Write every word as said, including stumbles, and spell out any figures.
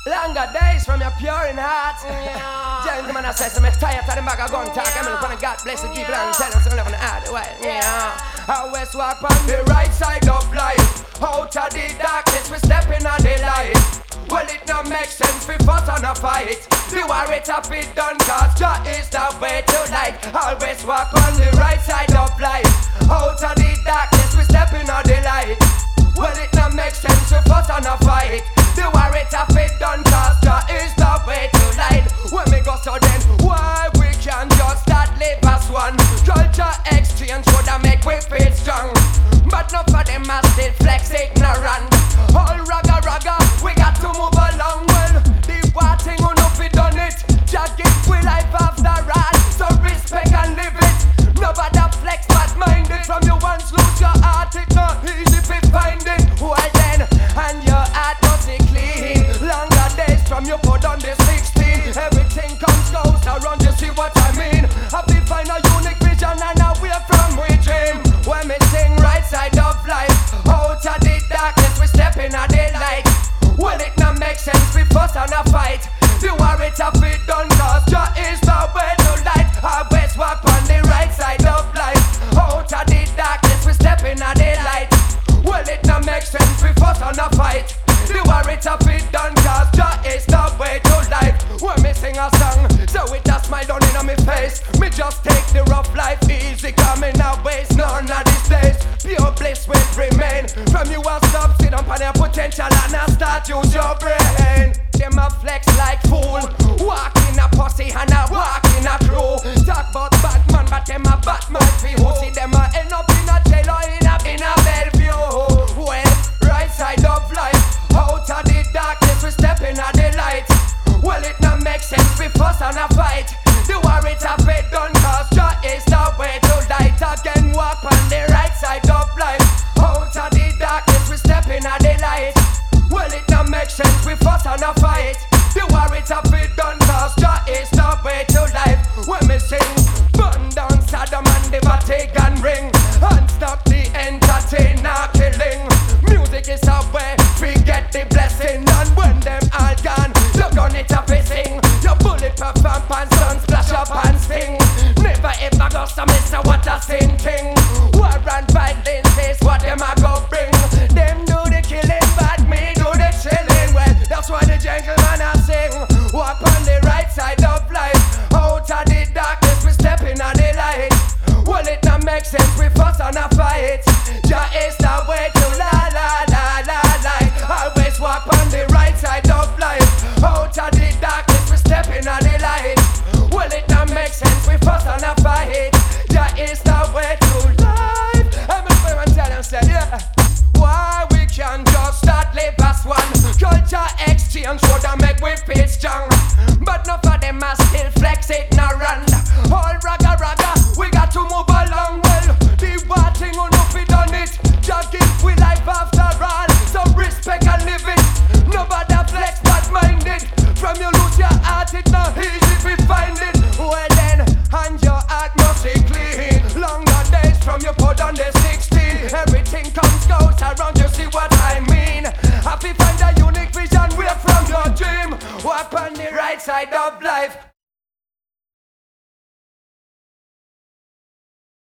Longer days from your pure in heart. Yeah. Gentlemen, I say, so I'm tired of the bag of gun talk. I'm looking at God bless the people and tell them so I'm living the hard way. Yeah. I always walk on the right side of life. Out of the darkness, we step in on the light. Well, it don't make sense, we fought on a fight. The war it up, it done, cause Jah is the way to light. Always walk on the right side of life. Out of the darkness, we step in on the light. Well, it don't make sense, we fought on a fight. The war it up, it done, cause Jah is the way to light. When we go so then, why we can't just start live as one? Culture exchange would make we feel strong. But none of them are still flex ignorant. All ragga ragga, we got to move along. Well, the war thing on up we done it. Jah give we life after all, so respect and live it. Nobody flex but mind it. From you once lose your heart, it's not easy to find it. Well then, and your heart must be clean. Longer days from you put on the sixteen. Everything comes goes around, you see what I mean. Happy find a unique vision and away from we dream. When we sing right side of life, out of the darkness we step in a daylight. Well, it not make sense, we fuss and a fight. The war it up, it done, cause Jah is the way to light. Always walk on the right side of life. Out of the darkness we step in a daylight. Well, it not make sense, we fuss and a fight. The war it up, it done, cause Jah is the way to life. When me sing a song, so it a smile down in my face. Me just take the rough life easy, coming out waste none of these days. Pure bliss will remain. From you a stop, sit up on your potential and I start use your brain. Them a flex like fool, walk in a pussy and a walk in a crew. Talk about Batman, but them a Batman feel. See them a end up in a jail or in a, in a Bellevue. Well, right side of life, out of the darkness we step in a the light. Well, it not make sense, we fuss and a fight. The war it a it done, cause Jah is the way to light. Again walk on the right side of life. Out of the darkness we step in a the light. Well, it not make sense, we fuss and a fight. The war it a it done, cause Jah is the way to life. When me sing, burn down Saddam and the Vatican ring, and stop the entertainer killing. Music is a way, forget the blessing. And when them all gone, you gun it up and sing. Your bulletproof and pants sun splash up and sting. Never ever go some miss a what a sin thing. War and violence is what them a go bring. Them do the killing, but me do the chilling. Well, that's why the gentleman a sing. Walk on the right side of life. Out of the darkness we step in on the light. Well, it not make sense, we fuss and a fight. Jah is the way to la la la la light. Always walk on the right side of life. Out of the darkness we step in on the light. Well, it not make sense, we fuss and a fight. Jah is the way to life. I'm a friend and tell them, say, yeah. Why we can't just start live as one? Culture exchange would make we feel strong. But none of them are still flex ignorant. All ragga ragga, we got to move along. Well, the war thing on up we done it. Jah give we life after all, so respect and live it. Nobody flex but mind it. From you lose your heart, it's not easy to find it. Well then, and your heart must be clean. Longer days from you put on the sixteen. Everything comes goes around, you see what I mean. Happy find a unique vision, we're from your dream. Walk on the right side of life.